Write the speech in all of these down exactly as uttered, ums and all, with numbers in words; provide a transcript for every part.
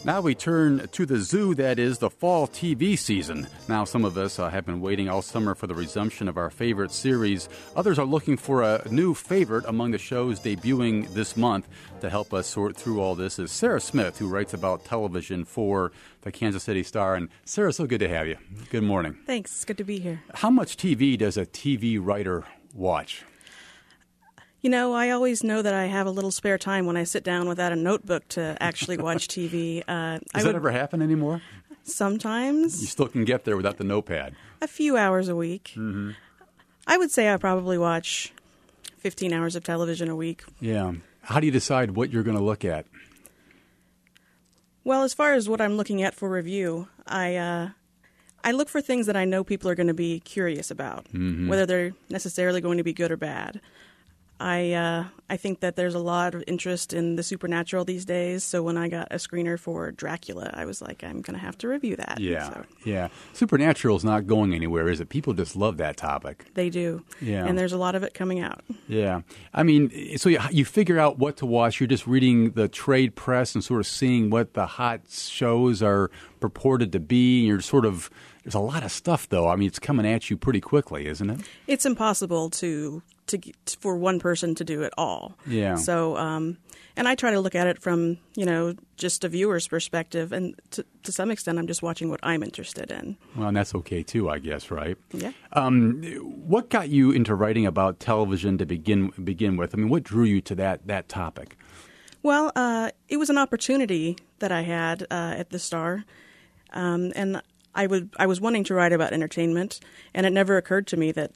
Now we turn to the zoo, that is the fall T V season. Now some of us uh, have been waiting all summer for the resumption of our favorite series. Others are looking for a new favorite among the shows debuting this month. To help us sort through all this is Sarah Smith, who writes about television for the Kansas City Star. And Sarah, so good to have you. Good morning. Thanks. It's good to be here. How much T V does a T V writer watch? You know, I always know that I have a little spare time when I sit down without a notebook to actually watch T V. Uh, Does I that would, ever happen anymore? Sometimes. You still can get there without the notepad. A few hours a week. Mm-hmm. I would say I probably watch fifteen hours of television a week. Yeah. How do you decide what you're going to look at? Well, as far as what I'm looking at for review, I uh, I look for things that I know people are going to be curious about, mm-hmm. whether they're necessarily going to be good or bad. I uh, I think that there's a lot of interest in the supernatural these days. So when I got a screener for Dracula, I was like, I'm going to have to review that. Yeah, so, yeah. Supernatural's not going anywhere, is it? People just love that topic. They do. Yeah. And there's a lot of it coming out. Yeah. I mean, so you, you figure out what to watch. You're just reading the trade press and sort of seeing what the hot shows are purported to be. You're sort of, there's a lot of stuff, though. I mean, it's coming at you pretty quickly, isn't it? It's impossible to... To, for one person to do it all. Yeah. So, um, and I try to look at it from, you know, just a viewer's perspective. And to, to some extent, I'm just watching what I'm interested in. Well, and that's okay, too, I guess, right? Yeah. Um, what got you into writing about television to begin begin with? I mean, what drew you to that, that topic? Well, uh, it was an opportunity that I had uh, at the Star. Um, and I would I was wanting to write about entertainment. And it never occurred to me that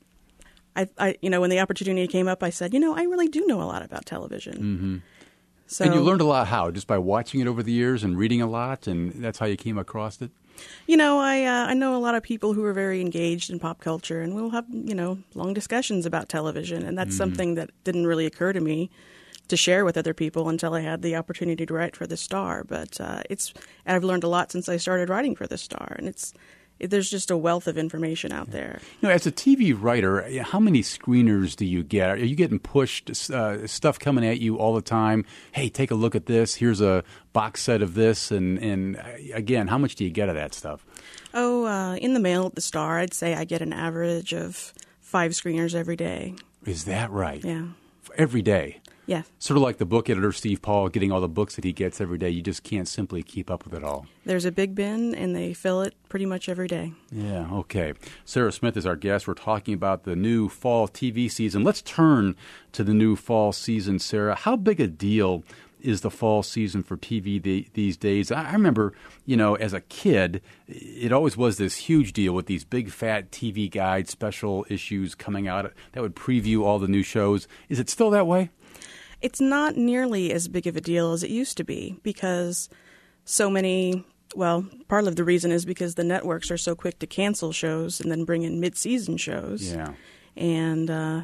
I, I, you know, when the opportunity came up, I said, you know, I really do know a lot about television. Mm-hmm. So, and you learned a lot how? Just by watching it over the years and reading a lot, and that's how you came across it? You know, I uh, I know a lot of people who are very engaged in pop culture, and we'll have, you know, long discussions about television, and that's mm-hmm. something that didn't really occur to me to share with other people until I had the opportunity to write for the Star. But uh, it's I've learned a lot since I started writing for the Star, and it's there's just a wealth of information out there. You know, as a T V writer, how many screeners do you get? Are you getting pushed, uh, stuff coming at you all the time? Hey, take a look at this. Here's a box set of this. And, and again, how much do you get of that stuff? Oh, uh, in the mail at the Star, I'd say I get an average of five screeners every day. Is that right? Yeah. Every day? Yeah. Sort of like the book editor, Steve Paul, getting all the books that he gets every day. You just can't simply keep up with it all. There's a big bin, and they fill it pretty much every day. Yeah, okay. Sarah Smith is our guest. We're talking about the new fall T V season. Let's turn to the new fall season, Sarah. How big a deal is the fall season for T V the, these days? I remember, you know, as a kid, it always was this huge deal with these big, fat T V guide special issues coming out that would preview all the new shows. Is it still that way? It's not nearly as big of a deal as it used to be because so many, well, part of the reason is because the networks are so quick to cancel shows and then bring in mid-season shows. Yeah. And uh,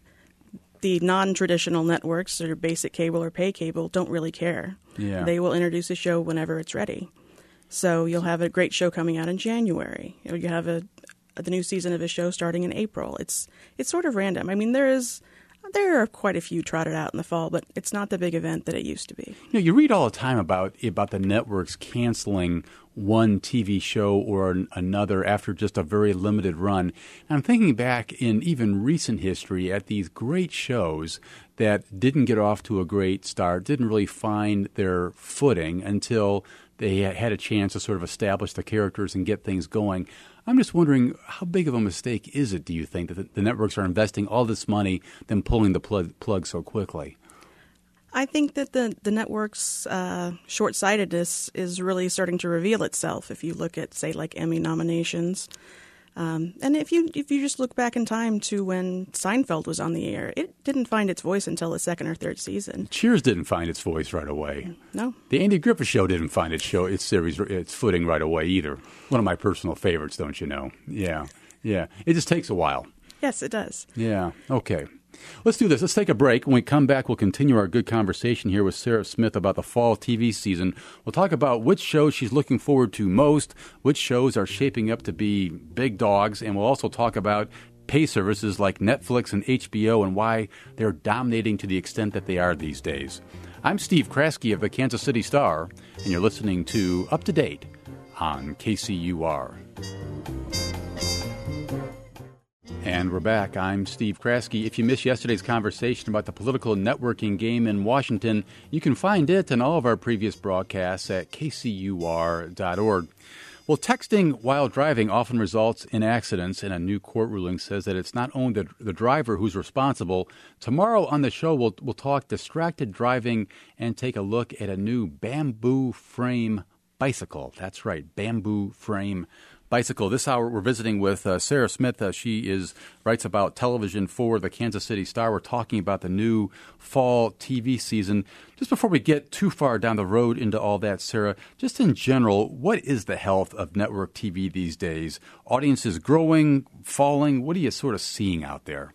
the non-traditional networks, or basic cable or pay cable, don't really care. Yeah. They will introduce a show whenever it's ready. So you'll have a great show coming out in January. Or you have a, the new season of a show starting in April. It's it's sort of random. I mean, there is... There are quite a few trotted out in the fall, but it's not the big event that it used to be. You know, you read all the time about about the networks canceling one T V show or an, another after just a very limited run. And I'm thinking back in even recent history at these great shows that didn't get off to a great start, didn't really find their footing until they had a chance to sort of establish the characters and get things going. I'm just wondering, how big of a mistake is it, do you think, that the, the networks are investing all this money, then pulling the plug, plug so quickly? I think that the, the network's uh, short-sightedness is really starting to reveal itself if you look at, say, like Emmy nominations. Um, and if you if you just look back in time to when Seinfeld was on the air, it didn't find its voice until the second or third season. Cheers didn't find its voice right away. No. The Andy Griffith Show didn't find its show, its series, its footing right away either. One of my personal favorites, don't you know? Yeah, yeah. It just takes a while. Yes, it does. Yeah. Okay. Let's do this. Let's take a break. When we come back, we'll continue our good conversation here with Sarah Smith about the fall T V season. We'll talk about which shows she's looking forward to most, which shows are shaping up to be big dogs, and we'll also talk about pay services like Netflix and H B O and why they're dominating to the extent that they are these days. I'm Steve Kraske of the Kansas City Star, and you're listening to Up to Date on K C U R. And we're back. I'm Steve Kraske. If you missed yesterday's conversation about the political networking game in Washington, you can find it and all of our previous broadcasts at k c u r dot org. Well, texting while driving often results in accidents, and a new court ruling says that it's not only the, the driver who's responsible. Tomorrow on the show, we'll, we'll talk distracted driving and take a look at a new bamboo frame bicycle. That's right, bamboo frame bicycle. This hour, we're visiting with uh, Sarah Smith. Uh, she is writes about television for the Kansas City Star. We're talking about the new fall T V season. Just before we get too far down the road into all that, Sarah, just in general, what is the health of network T V these days? Audiences growing, falling? What are you sort of seeing out there?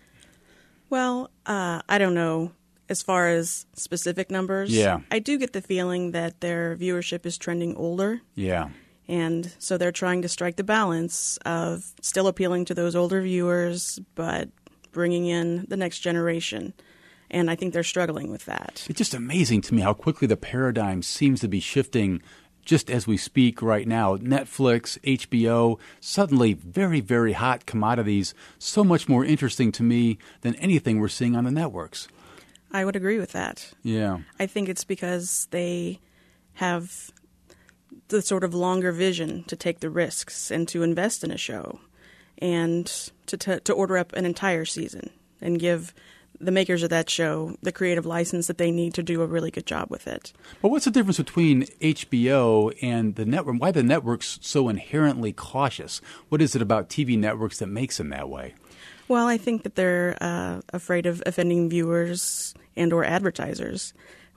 Well, uh, I don't know. As far as specific numbers, yeah. I do get the feeling that their viewership is trending older. Yeah. And so they're trying to strike the balance of still appealing to those older viewers, but bringing in the next generation. And I think they're struggling with that. It's just amazing to me how quickly the paradigm seems to be shifting just as we speak right now. Netflix, H B O, suddenly very, very hot commodities, so much more interesting to me than anything we're seeing on the networks. I would agree with that. Yeah. I think it's because they have the sort of longer vision to take the risks and to invest in a show and to t- to order up an entire season and give the makers of that show the creative license that they need to do a really good job with it. But what's the difference between H B O and the network? Why are the networks so inherently cautious? What is it about T V networks that makes them that way? Well, I think that they're uh, afraid of offending viewers and or advertisers,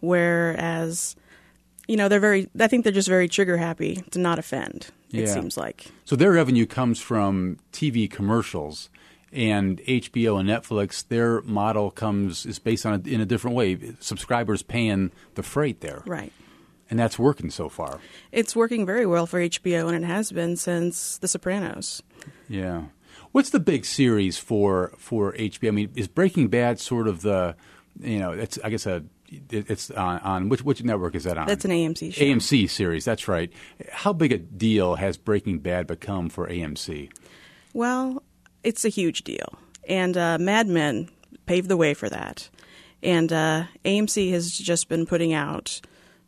whereas You know, they're very, I think they're just very trigger happy to not offend, it yeah. seems like. So their revenue comes from T V commercials, and H B O and Netflix, their model comes, is based on a, in a different way. Subscribers paying the freight there. Right. And that's working so far. It's working very well for H B O, and it has been since The Sopranos. Yeah. What's the big series for, for H B O? I mean, is Breaking Bad sort of the, you know, it's, I guess, a, It's on, on which which network is that on? That's an A M C show. A M C series, that's right. How big a deal has Breaking Bad become for A M C? Well, it's a huge deal. And uh, Mad Men paved the way for that. And uh, A M C has just been putting out,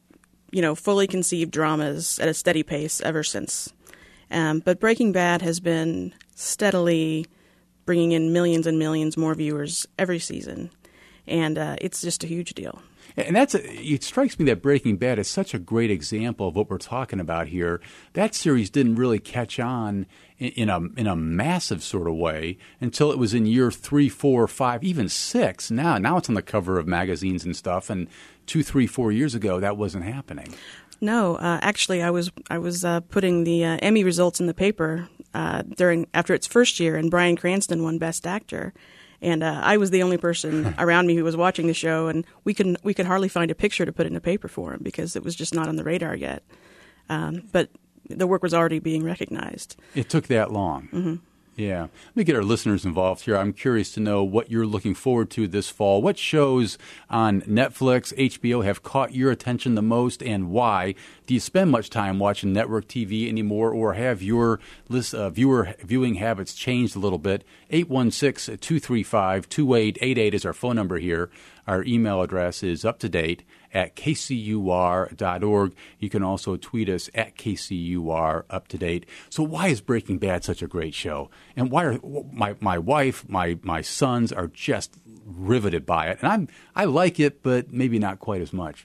you know, fully conceived dramas at a steady pace ever since. Um, but Breaking Bad has been steadily bringing in millions and millions more viewers every season. And uh, it's just a huge deal. And that's a, it strikes me that Breaking Bad is such a great example of what we're talking about here. That series didn't really catch on in, in a in a massive sort of way until it was in year three, four, five, even six. Now, now it's on the cover of magazines and stuff. And two, three, four years ago, that wasn't happening. No, uh, actually, I was I was uh, putting the uh, Emmy results in the paper uh, during after its first year, and Bryan Cranston won Best Actor. And uh, I was the only person around me who was watching the show, and we could we could hardly find a picture to put in a paper for him because it was just not on the radar yet. Um, but the work was already being recognized. It took that long. Mm-hmm. Yeah. Let me get our listeners involved here. I'm curious to know what you're looking forward to this fall. What shows on Netflix, H B O have caught your attention the most, and why? Do you spend much time watching network T V anymore, or have your list, uh, viewer viewing habits changed a little bit? eight one six, two three five, two eight eight eight is our phone number here. Our email address is uptodate at k c u r dot org. You can also tweet us at K C U R uptodate. So why is Breaking Bad such a great show? And why are my my wife, my my sons are just riveted by it? And I'm I like it, but maybe not quite as much.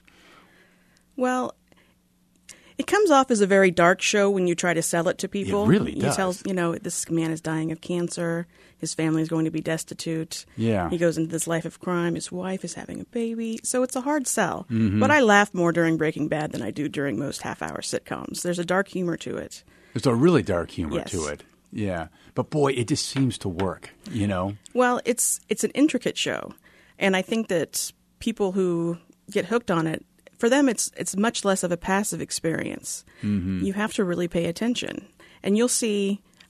Well, it comes off as a very dark show when you try to sell it to people. It really does. You tell, you know, this man is dying of cancer. His family is going to be destitute. Yeah. He goes into this life of crime. His wife is having a baby. So it's a hard sell. Mm-hmm. But I laugh more during Breaking Bad than I do during most half-hour sitcoms. There's a dark humor to it. There's a really dark humor Yes. to it. Yeah. But boy, it just seems to work, you know? Well, it's it's an intricate show. And I think that people who get hooked on it, for them, it's it's much less of a passive experience. Mm-hmm. You have to really pay attention. And you'll see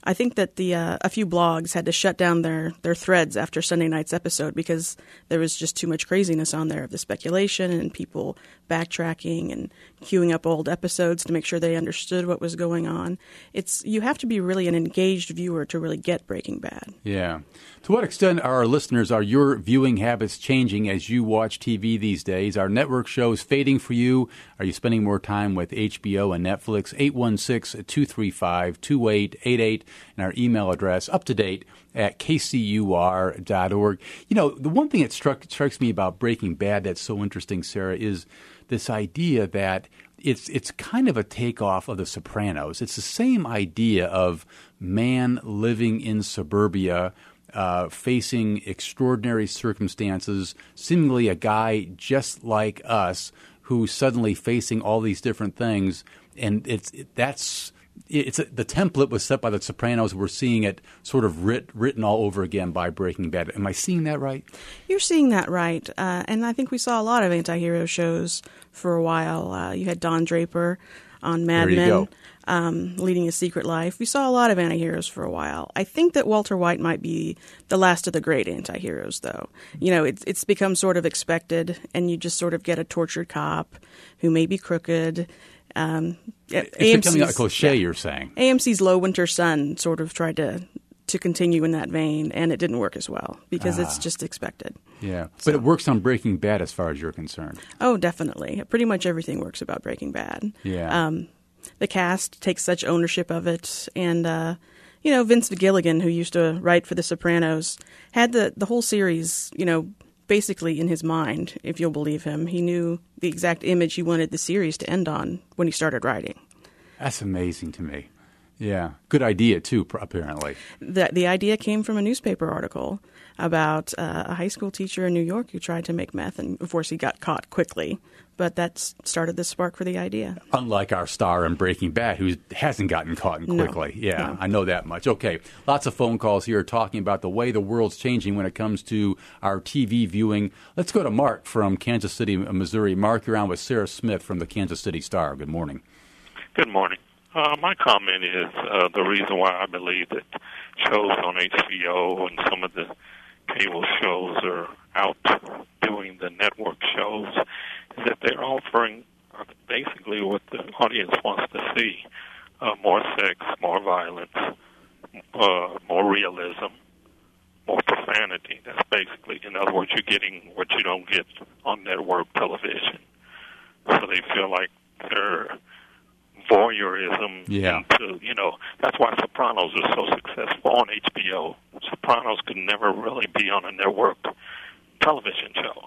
I think that the uh, a few blogs had to shut down their, their threads after Sunday night's episode because there was just too much craziness on there of the speculation and people backtracking and queuing up old episodes to make sure they understood what was going on. It's you have to be really an engaged viewer to really get Breaking Bad. Yeah. To what extent, our listeners, are your viewing habits changing as you watch T V these days? Are network shows fading for you? Are you spending more time with H B O and Netflix? eight one six, two three five, two eight eight eight and our email address, up to date at k c u r dot org. You know, the one thing that struck strikes me about Breaking Bad that's so interesting, Sarah, is this idea that it's it's kind of a takeoff of The Sopranos. It's the same idea of man living in suburbia, Uh, facing extraordinary circumstances, seemingly a guy just like us who's suddenly facing all these different things, and it's it, that's it's a, the template was set by The Sopranos. We're seeing it sort of writ, written all over again by Breaking Bad. Am I seeing that right? You're seeing that right, uh, and I think we saw a lot of anti-hero shows for a while. Uh, you had Don Draper on Mad there you Men. Go. Um, leading a secret life. We saw a lot of anti-heroes for a while. I think that Walter White might be the last of the great anti-heroes, though. You know, it's it's become sort of expected, and you just sort of get a tortured cop who may be crooked. Um, it's A M C's, becoming a cliche, yeah, you're saying. A M C's Low Winter Sun sort of tried to to continue in that vein, and it didn't work as well because ah. it's just expected. Yeah, so. But it works on Breaking Bad as far as you're concerned. Oh, definitely. Pretty much everything works about Breaking Bad. Yeah. Um, The cast takes such ownership of it. And, uh, you know, Vince Gilligan, who used to write for The Sopranos, had the, the whole series, you know, basically in his mind, if you'll believe him. He knew the exact image he wanted the series to end on when he started writing. That's amazing to me. Yeah. Good idea, too, apparently. The, the idea came from a newspaper article about uh, a high school teacher in New York who tried to make meth, and of course he got caught quickly. But that started the spark for the idea. Unlike our star in Breaking Bad, who hasn't gotten caught quickly. No, yeah, no. I know that much. Okay, lots of phone calls here talking about the way the world's changing when it comes to our T V viewing. Let's go to Mark from Kansas City, Missouri. Mark, you're on with Sarah Smith from the Kansas City Star. Good morning. Good morning. Uh, my comment is uh, the reason why I believe that shows on H B O and some of the cable shows are outdoing the network shows is that they're offering uh, basically what the audience wants to see. Uh, more sex, more violence, uh, more realism, more profanity. That's basically, in other words, you're getting what you don't get on network television. So they feel like they're voyeurism yeah. into, you know, that's why Sopranos are so successful on H B O. Sopranos could never really be on a network television show.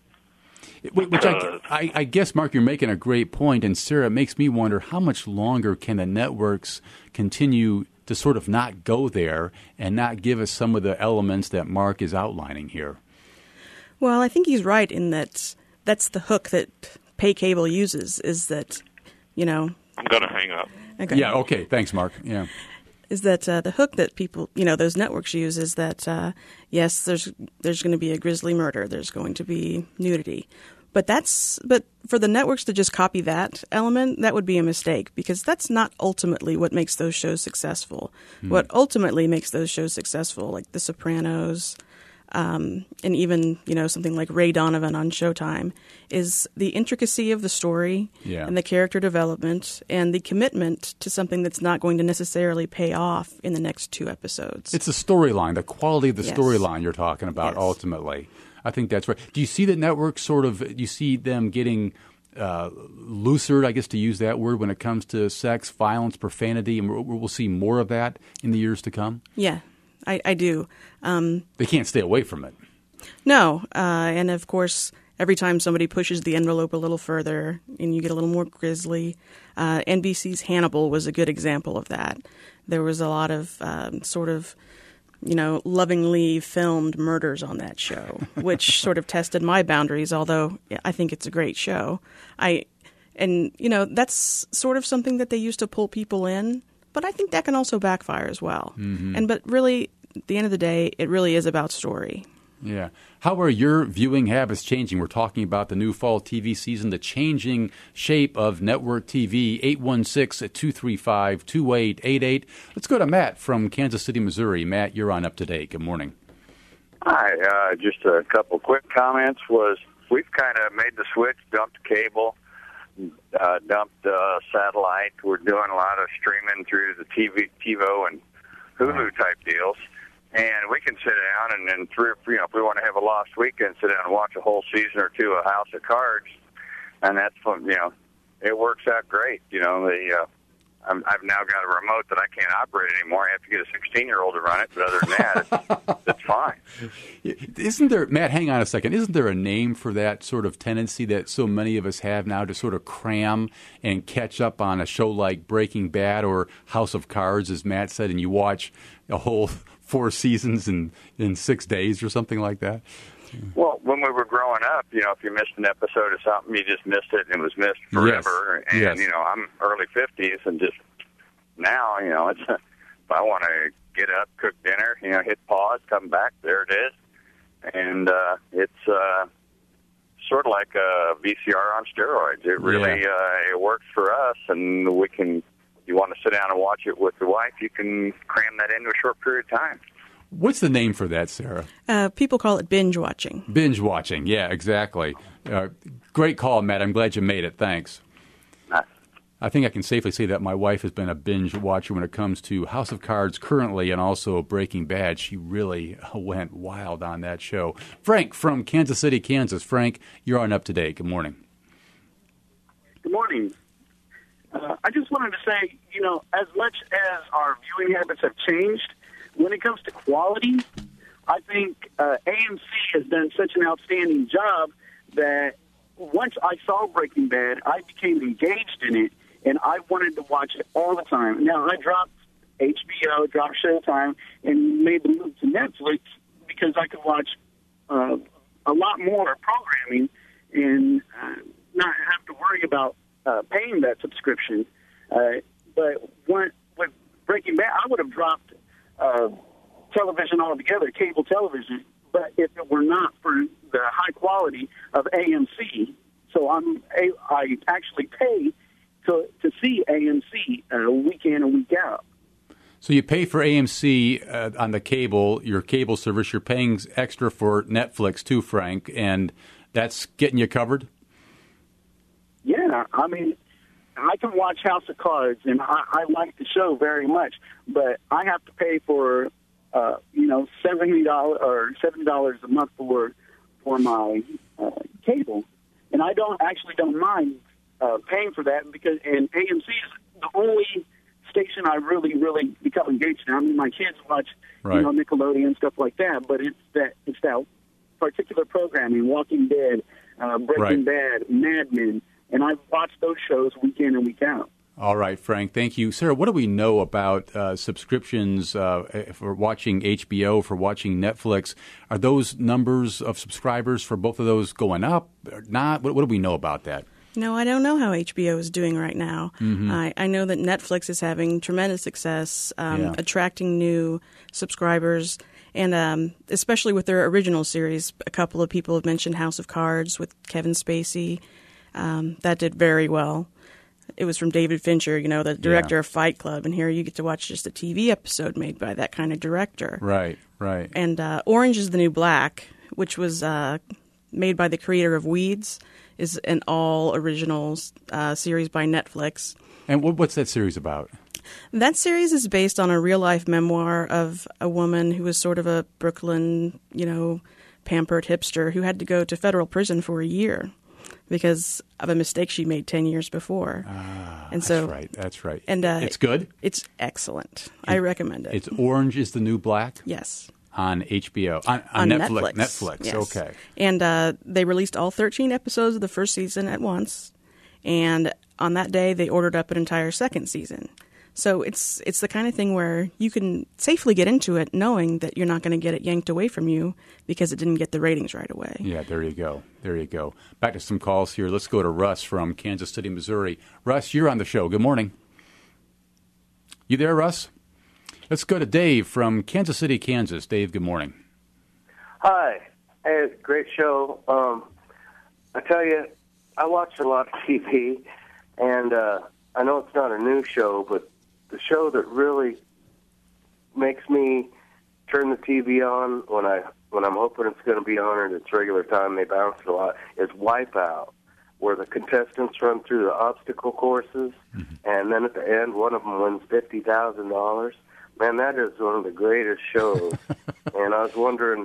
Which I, I, I guess, Mark, you're making a great point, and Sarah, it makes me wonder how much longer can the networks continue to sort of not go there and not give us some of the elements that Mark is outlining here? Well, I think he's right in that that's the hook that pay cable uses, is that, you know... I'm going to hang up. Okay. Yeah, okay. Thanks, Mark. Yeah. Is that uh, the hook that people, you know, those networks use is that, uh, yes, there's there's going to be a grisly murder. There's going to be nudity. But that's but for the networks to just copy that element, that would be a mistake because that's not ultimately what makes those shows successful. Hmm. What ultimately makes those shows successful, like The Sopranos, um, and even, you know, something like Ray Donovan on Showtime, is the intricacy of the story yeah. and the character development and the commitment to something that's not going to necessarily pay off in the next two episodes. It's the storyline, the quality of the yes. storyline you're talking about yes. ultimately. I think that's right. Do you see the networks sort of, do you see them getting uh, looser, I guess to use that word, when it comes to sex, violence, profanity, and we'll, we'll see more of that in the years to come? Yeah. I, I do. Um, they can't stay away from it. No. Uh, and, of course, every time somebody pushes the envelope a little further and you get a little more grisly, uh, N B C's Hannibal was a good example of that. There was a lot of um, sort of, you know, lovingly filmed murders on that show, which sort of tested my boundaries, although I think it's a great show. I And, you know, that's sort of something that they used to pull people in. But I think that can also backfire as well. Mm-hmm. And but really, at the end of the day, it really is about story. Yeah. How are your viewing habits changing? We're talking about the new fall T V season, the changing shape of network T V. eight one six, two three five, two eight eight eight. Let's go to Matt from Kansas City, Missouri. Matt, you're on Up to Date. Good morning. Hi. Uh, just a couple quick comments. Was we've kind of made the switch, dumped cable, uh, dumped uh, satellite. We're doing a lot of streaming through the T V, TiVo, and Hulu type deals. And we can sit down and then three, you know, if we want to have a lost weekend, sit down and watch a whole season or two of House of Cards, and that's fun. You know, it works out great. You know, the uh, I'm, I've now got a remote that I can't operate anymore. I have to get a sixteen-year-old to run it, but other than that, it's, it's fine. Isn't there, Matt? Hang on a second. Isn't there a name for that sort of tendency that so many of us have now to sort of cram and catch up on a show like Breaking Bad or House of Cards, as Matt said, and you watch a whole four seasons in, in six days or something like that? Well, when we were growing up, you know, if you missed an episode of something, you just missed it, and it was missed forever. Yes. And, yes. you know, I'm early fifties, and just now, you know, it's if I want to get up, cook dinner, you know, hit pause, come back, there it is. And uh, it's uh, sort of like a V C R on steroids. It really Yeah. uh, it works for us, and we can, you want to sit down and watch it with the wife, you can cram that into a short period of time. What's the name for that, Sarah? Uh, people call it binge watching. Binge watching. Yeah, exactly. Uh, great call, Matt. I'm glad you made it. Thanks. Nice. I think I can safely say that my wife has been a binge watcher when it comes to House of Cards currently and also Breaking Bad. She really went wild on that show. Frank from Kansas City, Kansas. Frank, you're on Up to Date. Good morning. Good morning. Uh, I just wanted to say, you know, as much as our viewing habits have changed, when it comes to quality, I think uh, A M C has done such an outstanding job that once I saw Breaking Bad, I became engaged in it, and I wanted to watch it all the time. Now, I dropped H B O, dropped Showtime, and made the move to Netflix because I could watch uh, a lot more programming and uh, not have to worry about uh, paying that subscription. Uh, but when, with Breaking Bad, I would have dropped Uh, television altogether, cable television, but if it were not for the high quality of A M C, so I'm a, I actually pay to to see A M C uh, week in and week out. So you pay for A M C uh, on the cable, your cable service. You're paying extra for Netflix too, Frank, and that's getting you covered? Yeah, I mean, I can watch House of Cards, and I, I like the show very much, but I have to pay for, uh, you know, seventy dollars or seventy dollars a month for for my uh, cable, and I don't actually don't mind uh, paying for that because and A M C is the only station I really really become engaged in. I mean, my kids watch Right. you know Nickelodeon stuff like that, but it's that it's that particular programming, Walking Dead, uh, Breaking Right. Bad, Mad Men. And I've watched those shows week in and week out. All right, Frank, thank you. Sarah, what do we know about uh, subscriptions uh, for watching H B O, for watching Netflix? Are those numbers of subscribers for both of those going up or not? What, what do we know about that? No, I don't know how H B O is doing right now. Mm-hmm. I, I know that Netflix is having tremendous success, um, Yeah. attracting new subscribers, and um, especially with their original series. A couple of people have mentioned House of Cards with Kevin Spacey. Um, that did very well. It was from David Fincher, you know, the director Yeah. of Fight Club, and here you get to watch just a T V episode made by that kind of director. Right, right. And uh, Orange is the New Black, which was uh, made by the creator of Weeds, is an all-original uh, series by Netflix. And what, what's that series about? That series is based on a real-life memoir of a woman who was sort of a Brooklyn, you know, pampered hipster who had to go to federal prison for a year because of a mistake she made ten years before. Ah, and so, that's right, that's right. And uh, it's good? It's excellent. I recommend it. It's Orange is the New Black? Yes. On H B O. On, on, On Netflix. Netflix. Netflix, Yes. okay. And uh, they released all thirteen episodes of the first season at once. And on that day, they ordered up an entire second season. So it's it's the kind of thing where you can safely get into it knowing that you're not going to get it yanked away from you because it didn't get the ratings right away. Yeah, there you go. There you go. Back to some calls here. Let's go to Russ from Kansas City, Missouri. Russ, you're on the show. Good morning. You there, Russ? Let's go to Dave from Kansas City, Kansas. Dave, good morning. Hi. Hey, great show. Um, I tell you, I watch a lot of T V, and uh, I know it's not a new show, but the show that really makes me turn the T V on when I when I'm hoping it's going to be on at its regular time, they bounce it a lot, is Wipeout, where the contestants run through the obstacle courses, mm-hmm. and then at the end, one of them wins fifty thousand dollars. Man, that is one of the greatest shows. And I was wondering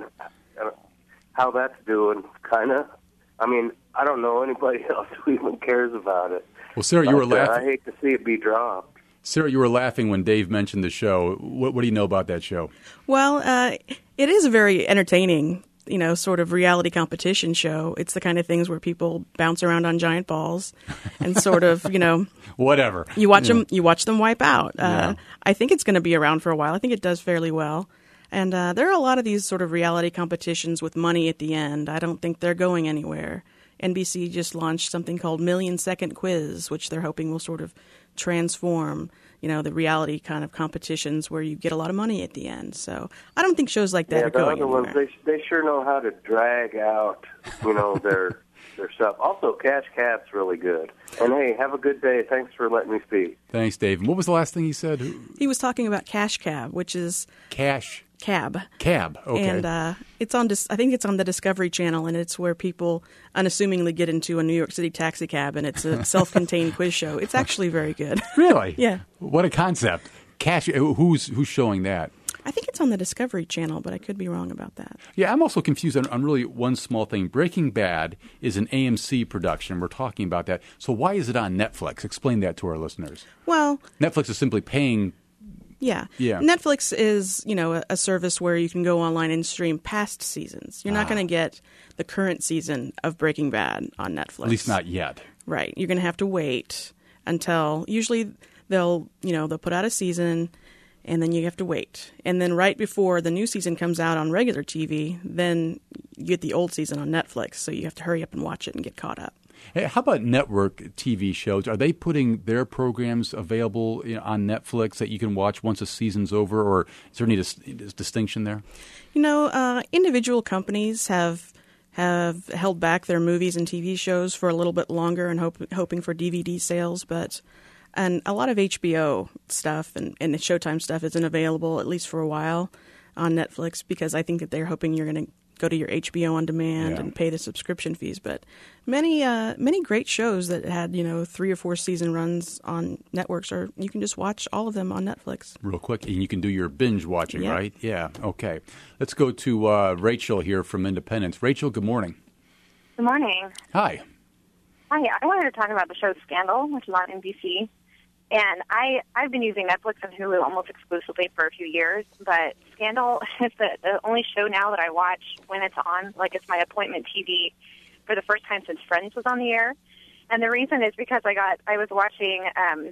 how that's doing, kind of. I mean, I don't know anybody else who even cares about it. Well, Sarah, you were but, laughing. Uh, I hate to see it be dropped. Sarah, you were laughing when Dave mentioned the show. What, what do you know about that show? Well, uh, it is a very entertaining, you know, sort of reality competition show. It's the kind of things where people bounce around on giant balls and sort of, you know, whatever. You watch yeah. them. You watch them wipe out. Uh, yeah. I think it's going to be around for a while. I think it does fairly well. And uh, there are a lot of these sort of reality competitions with money at the end. I don't think they're going anywhere. N B C just launched something called Million Second Quiz, which they're hoping will sort of transform, you know, the reality kind of competitions where you get a lot of money at the end. So I don't think shows like that yeah, are going the other anywhere. ones, they, they sure know how to drag out, you know, their their stuff. Also, Cash Cab's really good. And, hey, have a good day. Thanks for letting me speak. Thanks, Dave. And what was the last thing he said? He was talking about Cash Cab, which is... Cash... Cab. Cab, okay. And uh, it's on. Dis- I think it's on the Discovery Channel, and it's where people unassumingly get into a New York City taxi cab, and it's a self-contained quiz show. It's actually very good. Really? Yeah. What a concept. Cash. Who's who's showing that? I think it's on the Discovery Channel, but I could be wrong about that. Yeah, I'm also confused on, on really one small thing. Breaking Bad is an A M C production. We're talking about that. So why is it on Netflix? Explain that to our listeners. Well, Netflix is simply paying. Yeah. yeah. Netflix is, you know, a, a service where you can go online and stream past seasons. You're not ah. going to get the current season of Breaking Bad on Netflix. At least not yet. Right. You're going to have to wait until usually they'll, you know, they'll put out a season and then you have to wait. And then right before the new season comes out on regular T V, then you get the old season on Netflix. So you have to hurry up and watch it and get caught up. Hey, how about network T V shows? Are they putting their programs available you know, on Netflix that you can watch once a season's over, or is there any dis- distinction there? You know, uh, individual companies have have held back their movies and T V shows for a little bit longer and hope, hoping for D V D sales, but and a lot of H B O stuff and, and Showtime stuff isn't available, at least for a while, on Netflix, because I think that they're hoping you're going to go to your H B O on demand yeah. and pay the subscription fees. But many uh, many great shows that had, you know, three or four season runs on networks, or you can just watch all of them on Netflix. Real quick, and you can do your binge watching, yeah. right? Yeah, okay. Let's go to uh, Rachel here from Independence. Rachel, good morning. Good morning. Hi. Hi, I wanted to talk about the show Scandal, which is on N B C. And I, I've been using Netflix and Hulu almost exclusively for a few years, but Scandal is the, the only show now that I watch when it's on. Like, it's my appointment T V for the first time since Friends was on the air. And the reason is because I got I was watching um,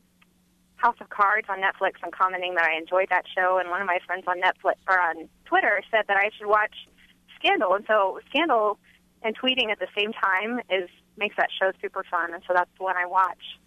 House of Cards on Netflix and commenting that I enjoyed that show, and one of my friends on Netflix or on Twitter said that I should watch Scandal. And so Scandal and tweeting at the same time is makes that show super fun, and so that's the one I watch.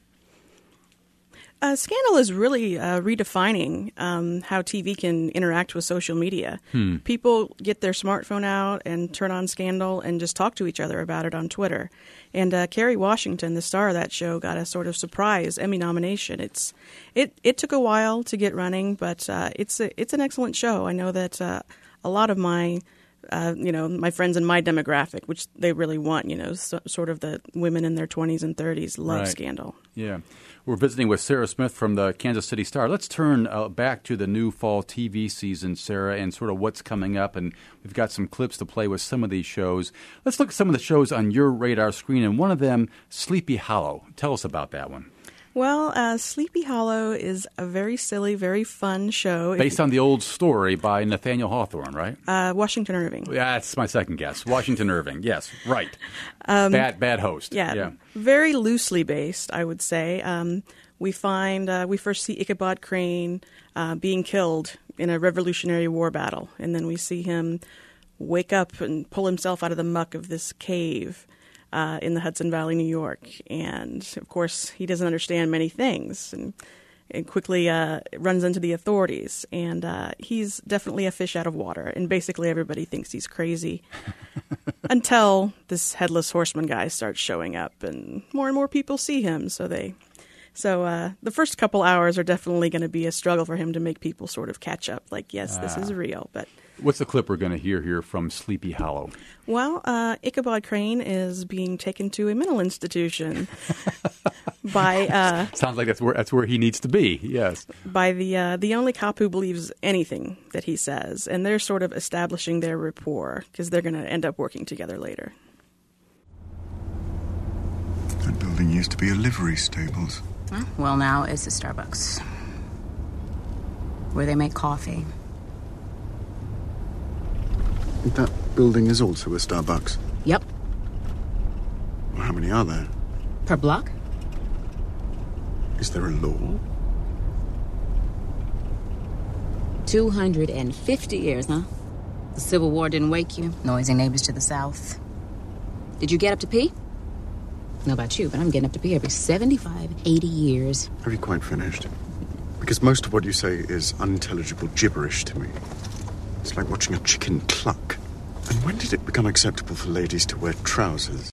Uh, Scandal is really uh, redefining um, how T V can interact with social media. Hmm. People get their smartphone out and turn on Scandal and just talk to each other about it on Twitter. And uh, Kerry Washington, the star of that show, got a sort of surprise Emmy nomination. It's it it took a while to get running, but uh, it's a, it's an excellent show. I know that uh, a lot of my Uh, you know, my friends in my demographic, which they really want, you know, so, sort of the women in their twenties and thirties love Right. Scandal. Yeah. We're visiting with Sarah Smith from the Kansas City Star. Let's turn uh, back to the new fall T V season, Sarah, and sort of what's coming up. And we've got some clips to play with some of these shows. Let's look at some of the shows on your radar screen, and one of them, Sleepy Hollow. Tell us about that one. Well, uh, Sleepy Hollow is a very silly, very fun show. Based on the old story by Nathaniel Hawthorne, right? Uh, Washington Irving. Yeah, that's my second guess. Washington Irving. Yes, right. Um, bad, bad host. Yeah, yeah, very loosely based, I would say. Um, we find uh, we first see Ichabod Crane uh, being killed in a Revolutionary War battle, and then we see him wake up and pull himself out of the muck of this cave Uh, in the Hudson Valley, New York. And, of course, he doesn't understand many things. And and quickly uh, runs into the authorities. And uh, he's definitely a fish out of water. And basically everybody thinks he's crazy until this headless horseman guy starts showing up, and more and more people see him. So they, so uh, the first couple hours are definitely going to be a struggle for him to make people sort of catch up. Like, yes, ah. this is real, but. What's the clip we're going to hear here from Sleepy Hollow? Well, uh, Ichabod Crane is being taken to a mental institution by. Uh, Sounds like that's where that's where he needs to be. Yes. By the uh, the only cop who believes anything that he says, and they're sort of establishing their rapport because they're going to end up working together later. That building used to be a livery stables. Well, now it's a Starbucks where they make coffee. That building is also a Starbucks? Yep. Well, how many are there? Per block? Is there a law? two hundred fifty years, huh? The Civil War didn't wake you. Noisy neighbors to the south. Did you get up to pee? I don't know about you, but I'm getting up to pee every seventy-five, eighty years. Have you quite finished? Because most of what you say is unintelligible gibberish to me. It's like watching a chicken cluck. And when did it become acceptable for ladies to wear trousers?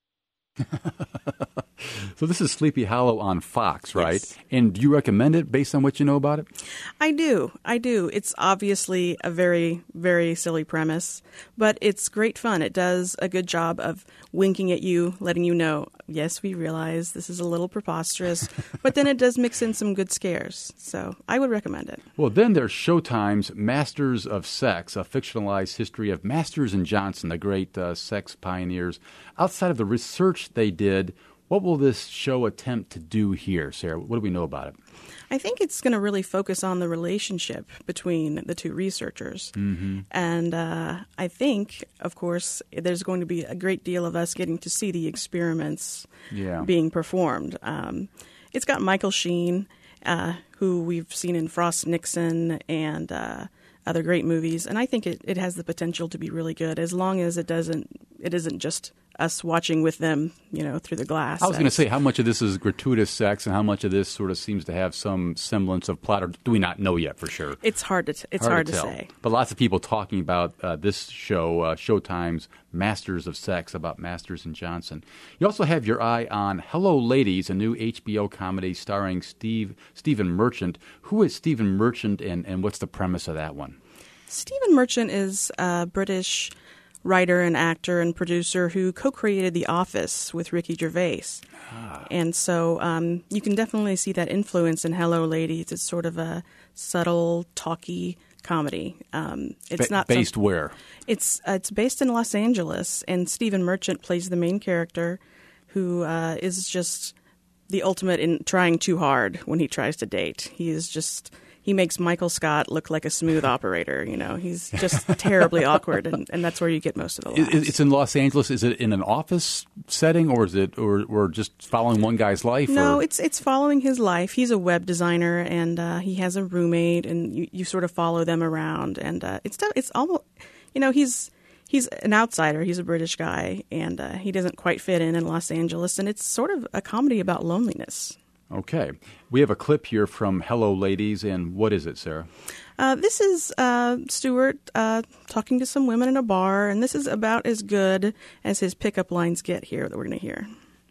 So this is Sleepy Hollow on Fox, right? Yes. And do you recommend it based on what you know about it? I do. I do. It's obviously a very, very silly premise, but it's great fun. It does a good job of winking at you, letting you know, yes, we realize this is a little preposterous, but then it does mix in some good scares. So I would recommend it. Well, then there's Showtime's Masters of Sex, a fictionalized history of Masters and Johnson, the great uh, sex pioneers. Outside of the research they did, what will this show attempt to do here, Sarah? What do we know about it? I think it's going to really focus on the relationship between the two researchers. Mm-hmm. And uh, I think, of course, there's going to be a great deal of us getting to see the experiments yeah. being performed. Um, it's got Michael Sheen, uh, who we've seen in Frost Nixon and uh, other great movies. And I think it, it has the potential to be really good as long as it doesn't, it isn't just us watching with them, you know, through the glass. I was going to say, how much of this is gratuitous sex and how much of this sort of seems to have some semblance of plot, or do we not know yet for sure? It's hard to t- it's hard, hard to, to tell. say. But lots of people talking about uh, this show, uh, Showtime's Masters of Sex, about Masters and Johnson. You also have your eye on Hello Ladies, a new H B O comedy starring Steve Stephen Merchant. Who is Stephen Merchant, and, and what's the premise of that one? Stephen Merchant is a British writer and actor and producer who co-created The Office with Ricky Gervais. Ah. And so um, you can definitely see that influence in Hello Ladies. It's sort of a subtle, talky comedy. Um, it's ba- not based some, where? It's uh, it's based in Los Angeles, and Stephen Merchant plays the main character, who uh, is just the ultimate in trying too hard when he tries to date. He is just... He makes Michael Scott look like a smooth operator. You know, he's just terribly awkward, and, and that's where you get most of the laughs. It's in Los Angeles. Is it in an office setting, or is it, or, or just following one guy's life? No, or? it's it's following his life. He's a web designer, and uh, he has a roommate, and you, you sort of follow them around. And uh, it's it's almost, you know, he's he's an outsider. He's a British guy, and uh, he doesn't quite fit in in Los Angeles. And it's sort of a comedy about loneliness. Okay. We have a clip here from Hello Ladies, and what is it, Sarah? Uh, this is uh, Stewart uh, talking to some women in a bar, and this is about as good as his pickup lines get here that we're going to hear.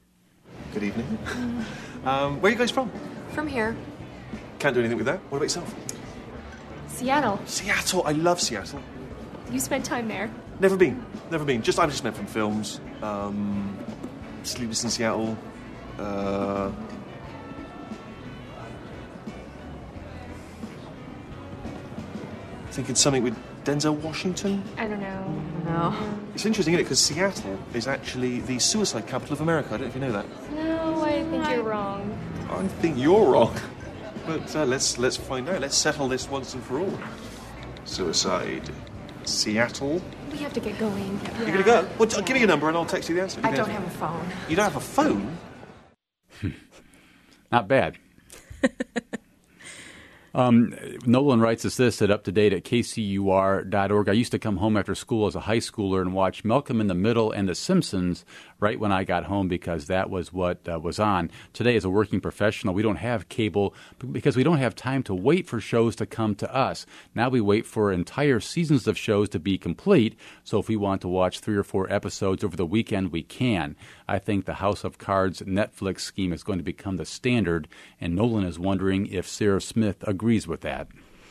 Good evening. Um, where are you guys from? From here. Can't do anything with that. What about yourself? Seattle. Seattle. I love Seattle. You spent time there? Never been. Never been. Just I've just met from films. Um, Sleepless in Seattle. Uh... Thinking something with Denzel Washington? I don't know. No. It's interesting, isn't it? Because Seattle is actually the suicide capital of America. I don't know if you know that. No, I think you're wrong. I think you're wrong. But uh, let's let's find out. Let's settle this once and for all. Suicide. Seattle. We have to get going. Yeah. You're going to go? Well, yeah. Give me your number and I'll text you the answer. I don't have a phone. You don't have a phone? Not bad. Um, Nolan writes us this at up to date at K C U R dot org. I used to come home after school as a high schooler and watch Malcolm in the Middle and The Simpsons right when I got home because that was what uh, was on. Today, as a working professional, we don't have cable because we don't have time to wait for shows to come to us. Now we wait for entire seasons of shows to be complete, so if we want to watch three or four episodes over the weekend, we can. I think the House of Cards Netflix scheme is going to become the standard, and Nolan is wondering if Sarah Smith agrees with that.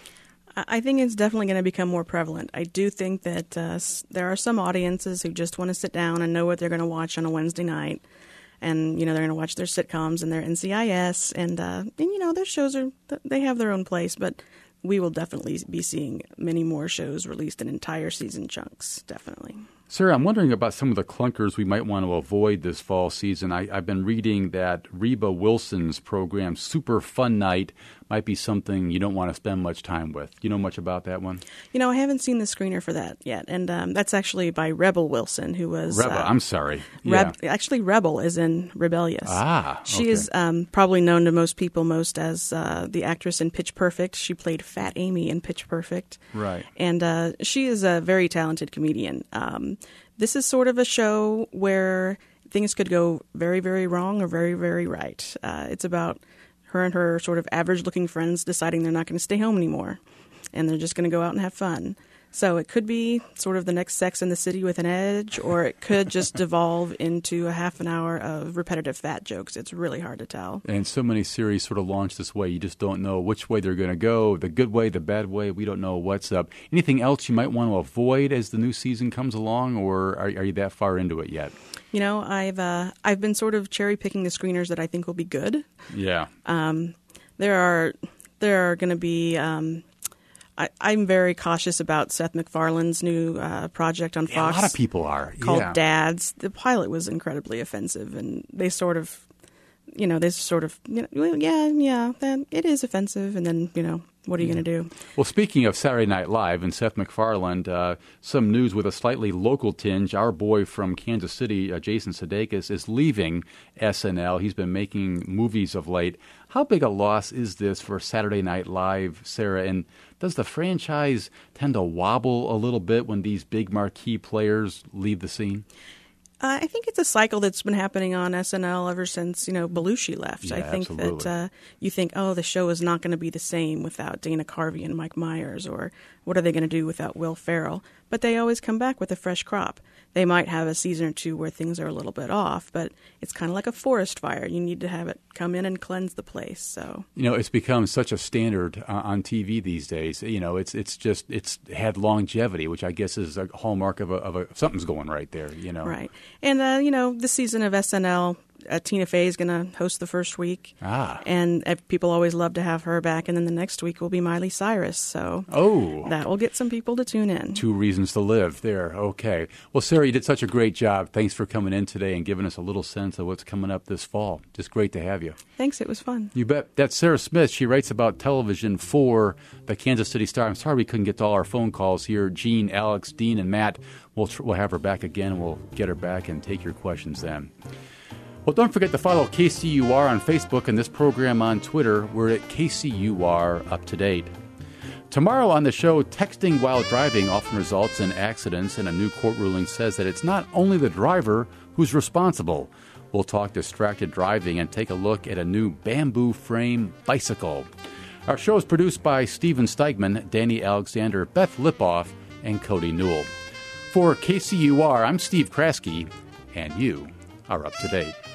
I think it's definitely going to become more prevalent. I do think that uh, there are some audiences who just want to sit down and know what they're going to watch on a Wednesday night. And, you know, they're going to watch their sitcoms and their N C I S. And, uh, and, you know, their shows are, they have their own place. But we will definitely be seeing many more shows released in entire season chunks, definitely. Sarah, I'm wondering about some of the clunkers we might want to avoid this fall season. I, I've been reading that Reba Wilson's program, Super Fun Night, might be something you don't want to spend much time with. You know much about that one? You know, I haven't seen the screener for that yet. And um, that's actually by Rebel Wilson, who was... Rebel, uh, I'm sorry. Reb- Yeah. Actually, Rebel is in Rebellious. Ah, She okay. is um, probably known to most people most as uh, the actress in Pitch Perfect. She played Fat Amy in Pitch Perfect. Right. And uh, she is a very talented comedian. Um, this is sort of a show where things could go very, very wrong or very, very right. Uh, it's about her and her sort of average-looking friends deciding they're not going to stay home anymore, and they're just going to go out and have fun. So it could be sort of the next Sex in the City with an edge, or it could just devolve into a half an hour of repetitive fat jokes. It's really hard to tell. And so many series sort of launch this way. You just don't know which way they're going to go, the good way, the bad way. We don't know what's up. Anything else you might want to avoid as the new season comes along, or are, are you that far into it yet? You know, I've uh, I've been sort of cherry picking the screeners that I think will be good. Yeah. Um, there are there are going to be. Um, I, I'm very cautious about Seth MacFarlane's new uh, project on Fox. Yeah, a lot of people are. Called yeah. Dads. The pilot was incredibly offensive, and they sort of, you know, they sort of, you know, well, yeah, yeah, that, it is offensive, and then, you know, what are you going to do? Well, speaking of Saturday Night Live and Seth MacFarlane, uh, some news with a slightly local tinge. Our boy from Kansas City, uh, Jason Sudeikis, is leaving S N L. He's been making movies of late. How big a loss is this for Saturday Night Live, Sarah? And does the franchise tend to wobble a little bit when these big marquee players leave the scene? Uh, I think it's a cycle that's been happening on S N L ever since, you know, Belushi left. Yeah, I think absolutely. that uh, you think, oh, the show is not going to be the same without Dana Carvey and Mike Myers, or what are they going to do without Will Ferrell? But they always come back with a fresh crop. They might have a season or two where things are a little bit off, but it's kind of like a forest fire. You need to have it come in and cleanse the place. So You know, it's become such a standard uh, on T V these days. You know, it's it's just it's had longevity, which I guess is a hallmark of a, of a something's going right there. You know, right. And uh, you know, this season of S N L, uh, Tina Fey is going to host the first week. Ah. And uh, people always love to have her back. And then the next week will be Miley Cyrus. So Oh. that will get some people to tune in. Two reasons to live there. Okay. Well, Sarah, you did such a great job. Thanks for coming in today and giving us a little sense of what's coming up this fall. Just great to have you. Thanks. It was fun. You bet. That's Sarah Smith. She writes about television for the Kansas City Star. I'm sorry we couldn't get to all our phone calls here. Gene, Alex, Dean, and Matt. We'll, tr- we'll have her back again. We'll get her back and take your questions then. Well, don't forget to follow K C U R on Facebook and this program on Twitter. We're at K C U R Up to Date. Tomorrow on the show, texting while driving often results in accidents, and a new court ruling says that it's not only the driver who's responsible. We'll talk distracted driving and take a look at a new bamboo frame bicycle. Our show is produced by Steven Steigman, Danny Alexander, Beth Lipoff, and Cody Newell. For K C U R, I'm Steve Kraske, and you are up to date.